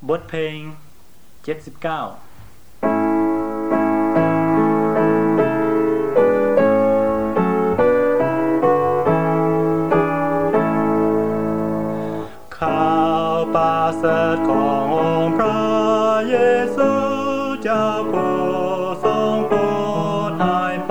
บทเพลง79ข่าวประเสริฐขององค์พระเยซูเจ้าผู้ทรงโปรดให้ผ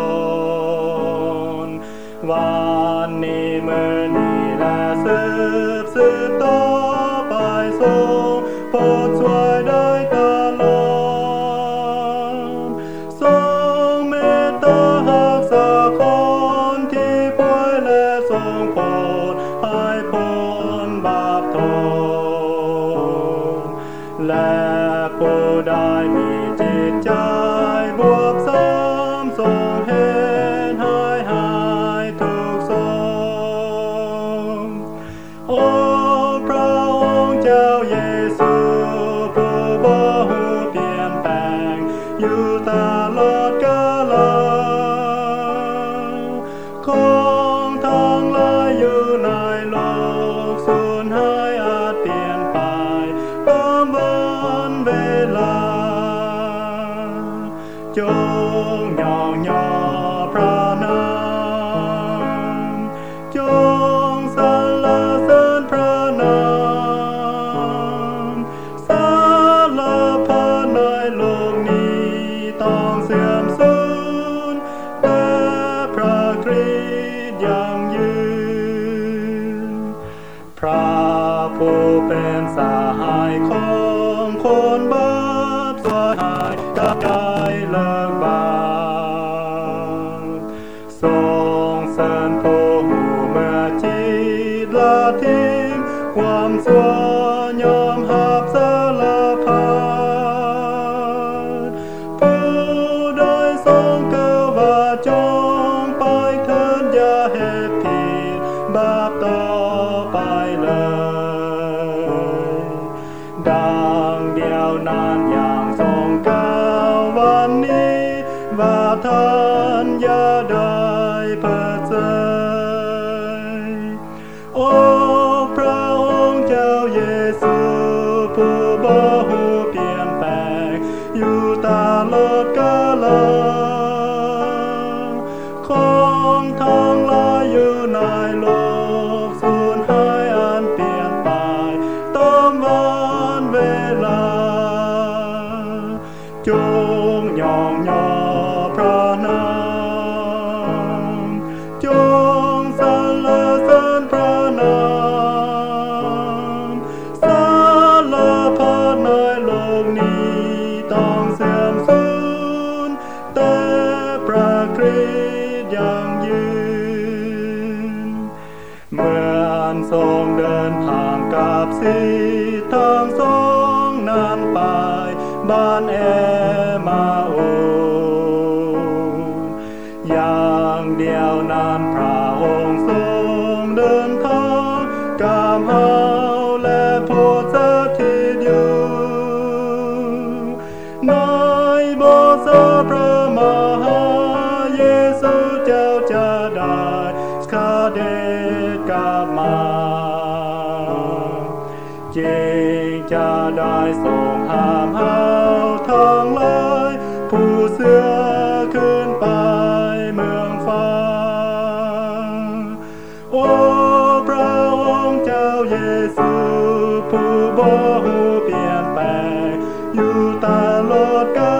ลวันนี้มื้อนี้และสืบต่อไปทรงโปรดช่วยได้ตลอดทรงเมตตารักษาคนที่ป่วยและทรงโปรดให้พ้นบาปโทษและผู้ใดมีจิตใจบวกซ้ำทรงเห็นหายทุกโศกโอ้พระองค์เจ้าเยซูผู้บ่ฮู้เปลี่ยนแปลงอยู่ตลอดกาลของทั้งหลายอยู่ในโลกสูญหายอาจเปลี่ยนไปตามวันเวลาจงย่อพระนามจงสรรเสริญพระนามสารพัดในโลกนี้ต้องเสื่อมสูญแต่พระคริสต์ยังยืนพระผู้เป็นสหายของคนบาปสหายกับใจเลิกบาปทรงเสริญผู้เมื่อจิตละทิ้งความชั่วยอมหับสารพัดผู้ใดทรงกล่าวว่าจงไปเถิดอย่าเหตุผิดบาปต่อไปเลยดังเดียวนั้นอย่างทรงกล่าววันนี้ว่าท่านอย่าได้เพิดเฉยโอ้พระองค์เจ้าเยซูผู้บ่ฮู้เปลี่ยนแปลงอยู่ตลอดกาลของทั้งหลายอยู่ในโลกสูญหายอันเปลี่ยนไปตามวันเวลาจงย่อพระนามจงสรรเสริญพระนามสารพัดในโลกนี้ต้องเสื่อมสูญแต่พระคริสต์ยังยืนเมื่ออันทรงเดินทางกับสิทธิ์ทั้งสองนั้นไปบ้านเอมาอุอย่างเดียวนั้นพระองค์ทรงเดินทางกับเฮาและผู้สถิตอยู่ในโบสถ์พระมหาเยซูเจ้าจะได้เสด็จกลับมาจริงจะได้ทรงห้ามเฮาทั้งหลายผู้เสื่อขึ้นไปเมืองฟ้าโอ้พระองค์เจ้าเยซูผู้บ่ฮู้เปลี่ยนแปลงอยู่ตลอดกา